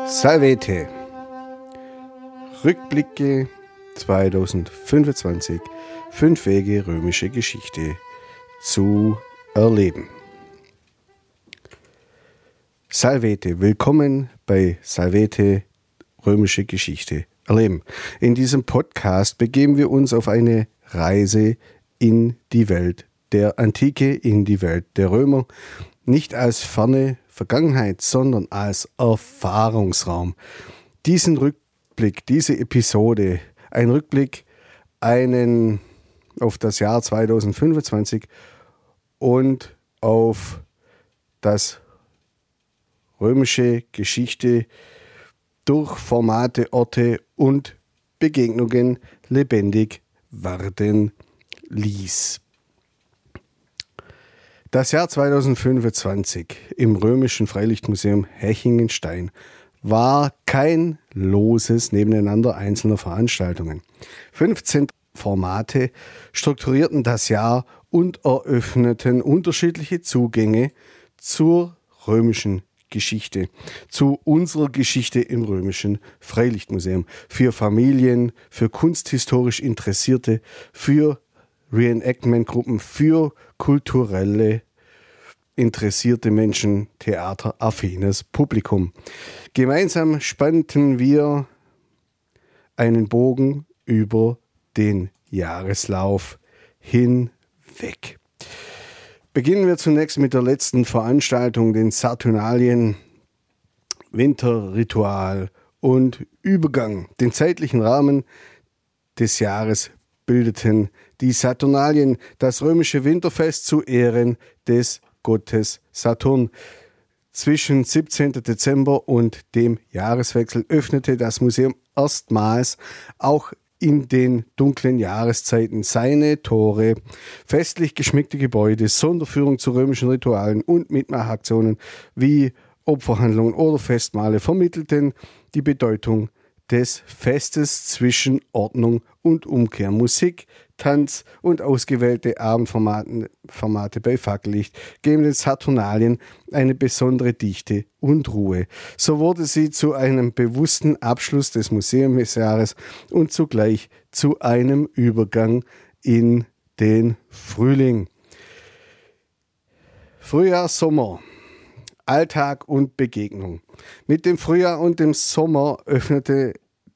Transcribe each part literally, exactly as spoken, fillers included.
Salvete. Rückblicke zweitausendfünfundzwanzig. Fünf Wege römische Geschichte zu erleben. Salvete. Willkommen bei Salvete römische Geschichte erleben. In diesem Podcast begeben wir uns auf eine Reise in die Welt der Antike, in die Welt der Römer. Nicht als ferne Vergangenheit, sondern als Erfahrungsraum. Diesen Rückblick, diese Episode, ein Rückblick einen auf das Jahr zweitausendfünfundzwanzig und auf das römische Geschichte durch Formate, Orte und Begegnungen lebendig werden ließ. Das Jahr zweitausendfünfundzwanzig im Römischen Freilichtmuseum Hechingenstein war kein loses Nebeneinander einzelner Veranstaltungen. fünfzehn Formate strukturierten das Jahr und eröffneten unterschiedliche Zugänge zur römischen Geschichte, zu unserer Geschichte im Römischen Freilichtmuseum. Für Familien, für kunsthistorisch Interessierte, für Reenactment-Gruppen, für kulturelle interessierte Menschen, theateraffines Publikum. Gemeinsam spannten wir einen Bogen über den Jahreslauf hinweg. Beginnen wir zunächst mit der letzten Veranstaltung, den Saturnalien, Winterritual und Übergang. Den zeitlichen Rahmen des Jahres bildeten die Saturnalien, das römische Winterfest zu Ehren des Gottes Saturn. Zwischen siebzehnten Dezember und dem Jahreswechsel öffnete das Museum erstmals auch in den dunklen Jahreszeiten seine Tore. Festlich geschmückte Gebäude, Sonderführung zu römischen Ritualen und Mitmachaktionen wie Opferhandlungen oder Festmahle vermittelten die Bedeutung des Festes zwischen Ordnung und Umkehr. Musik, Tanz und ausgewählte Abendformate Formate bei Fackellicht geben den Saturnalien eine besondere Dichte und Ruhe. So wurde sie zu einem bewussten Abschluss des Museumsjahres und zugleich zu einem Übergang in den Frühling. Frühjahr, Sommer. Alltag und Begegnung. Mit dem Frühjahr und dem Sommer öffnete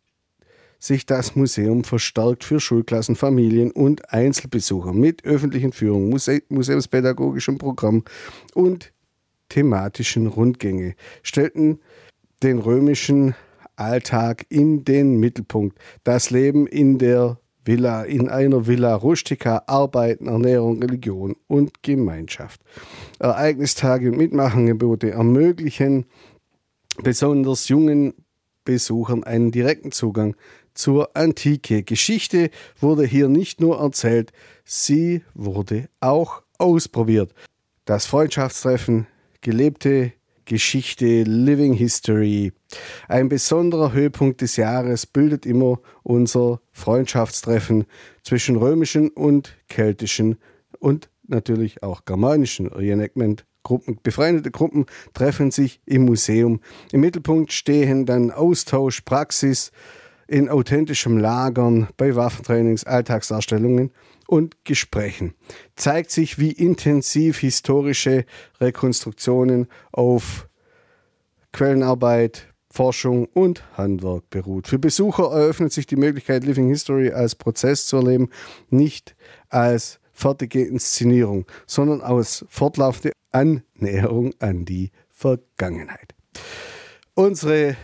sich das Museum verstärkt für Schulklassen, Familien und Einzelbesucher mit öffentlichen Führungen, Muse- museumspädagogischem Programm und thematischen Rundgänge, stellten den römischen Alltag in den Mittelpunkt. Das Leben in der Villa, in einer Villa rustica, Arbeiten, Ernährung, Religion und Gemeinschaft. Ereignistage und Mitmachangebote ermöglichen besonders jungen Besuchern einen direkten Zugang zur Antike. Geschichte wurde hier nicht nur erzählt, sie wurde auch ausprobiert. Das Freundschaftstreffen, gelebte Geschichte, Living History. Ein besonderer Höhepunkt des Jahres bildet immer unser Freundschaftstreffen zwischen römischen und keltischen und natürlich auch germanischen Reenactment-Gruppen. Befreundete Gruppen treffen sich im Museum. Im Mittelpunkt stehen dann Austausch, Praxis in authentischem Lagern, bei Waffentrainings, Alltagsdarstellungen und Gesprächen. Zeigt sich, wie intensiv historische Rekonstruktionen auf Quellenarbeit, Forschung und Handwerk beruht. Für Besucher eröffnet sich die Möglichkeit, Living History als Prozess zu erleben, nicht als fertige Inszenierung, sondern als fortlaufende Annäherung an die Vergangenheit. Unsere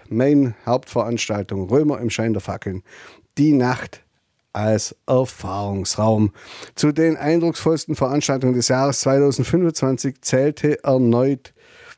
Main-Hauptveranstaltung Römer im Schein der Fackeln, die Nacht als Erfahrungsraum. Zu den eindrucksvollsten Veranstaltungen des Jahres zweitausendfünfundzwanzig zählte erneut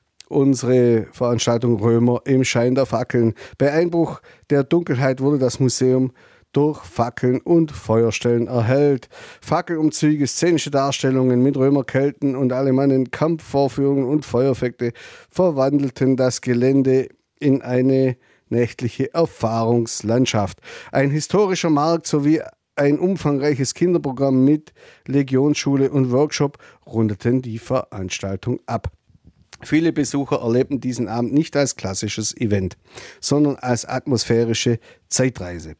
unsere Veranstaltung Römer im Schein der Fackeln. Bei Einbruch der Dunkelheit wurde das Museum durch Fackeln und Feuerstellen erhellt. Fackelumzüge, szenische Darstellungen mit Römerkelten und Alemannen, Kampfvorführungen und Feuereffekte verwandelten das Gelände in eine nächtliche Erfahrungslandschaft. Ein historischer Markt sowie ein umfangreiches Kinderprogramm mit Legionsschule und Workshop rundeten die Veranstaltung ab. Viele Besucher erlebten diesen Abend nicht als klassisches Event, sondern als atmosphärische Zeitreise.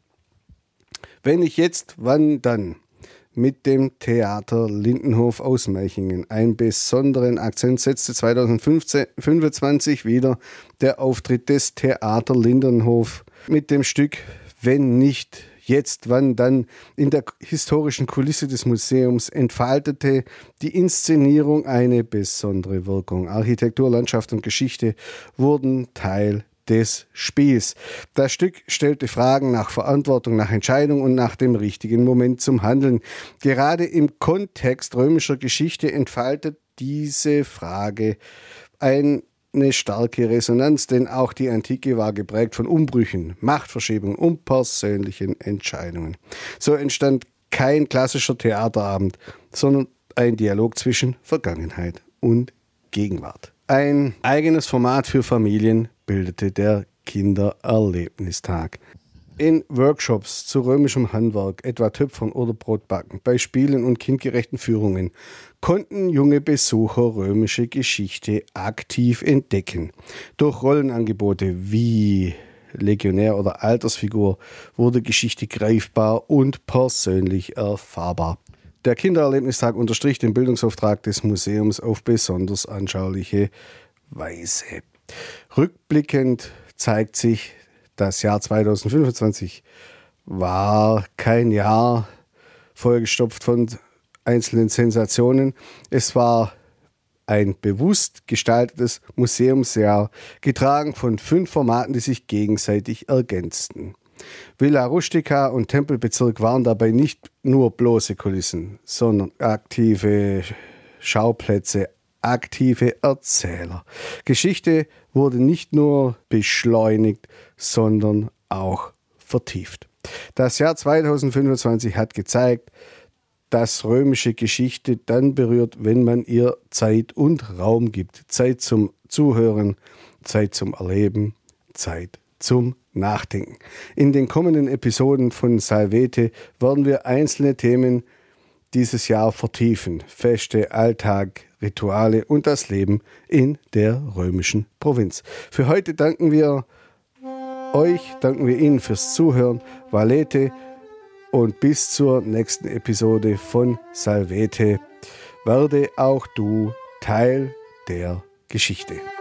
Wenn ich jetzt, wann dann mit dem Theater Lindenhof aus Melchingen einen besonderen Akzent setzte, zwanzig fünfundzwanzig wieder der Auftritt des Theater Lindenhof mit dem Stück Wenn nicht jetzt, wann dann in der historischen Kulisse des Museums entfaltete die Inszenierung eine besondere Wirkung. Architektur, Landschaft und Geschichte wurden Teil des Spiels. Das Stück stellte Fragen nach Verantwortung, nach Entscheidung und nach dem richtigen Moment zum Handeln. Gerade im Kontext römischer Geschichte entfaltet diese Frage ein eine starke Resonanz, denn auch die Antike war geprägt von Umbrüchen, Machtverschiebungen und persönlichen Entscheidungen. So entstand kein klassischer Theaterabend, sondern ein Dialog zwischen Vergangenheit und Gegenwart. Ein eigenes Format für Familien bildete der Kindererlebnistag. In Workshops zu römischem Handwerk, etwa Töpfern oder Brotbacken, bei Spielen und kindgerechten Führungen, konnten junge Besucher römische Geschichte aktiv entdecken. Durch Rollenangebote wie Legionär oder Altersfigur wurde Geschichte greifbar und persönlich erfahrbar. Der Kindererlebnistag unterstrich den Bildungsauftrag des Museums auf besonders anschauliche Weise. Rückblickend zeigt sich, das Jahr zwanzig fünfundzwanzig war kein Jahr vollgestopft von einzelnen Sensationen. Es war ein bewusst gestaltetes Museumsjahr, getragen von fünf Formaten, die sich gegenseitig ergänzten. Villa Rustica und Tempelbezirk waren dabei nicht nur bloße Kulissen, sondern aktive Schauplätze, aktive Erzähler. Geschichte wurde nicht nur beschleunigt, sondern auch vertieft. Das Jahr zwanzig fünfundzwanzig hat gezeigt, dass römische Geschichte dann berührt, wenn man ihr Zeit und Raum gibt. Zeit zum Zuhören, Zeit zum Erleben, Zeit zum Nachdenken. In den kommenden Episoden von Salvete werden wir einzelne Themen dieses Jahr vertiefen. Feste, Alltag, Rituale und das Leben in der römischen Provinz. Für heute danken wir euch, danken wir Ihnen fürs Zuhören. Valete und bis zur nächsten Episode von Salvete. Werde auch du Teil der Geschichte.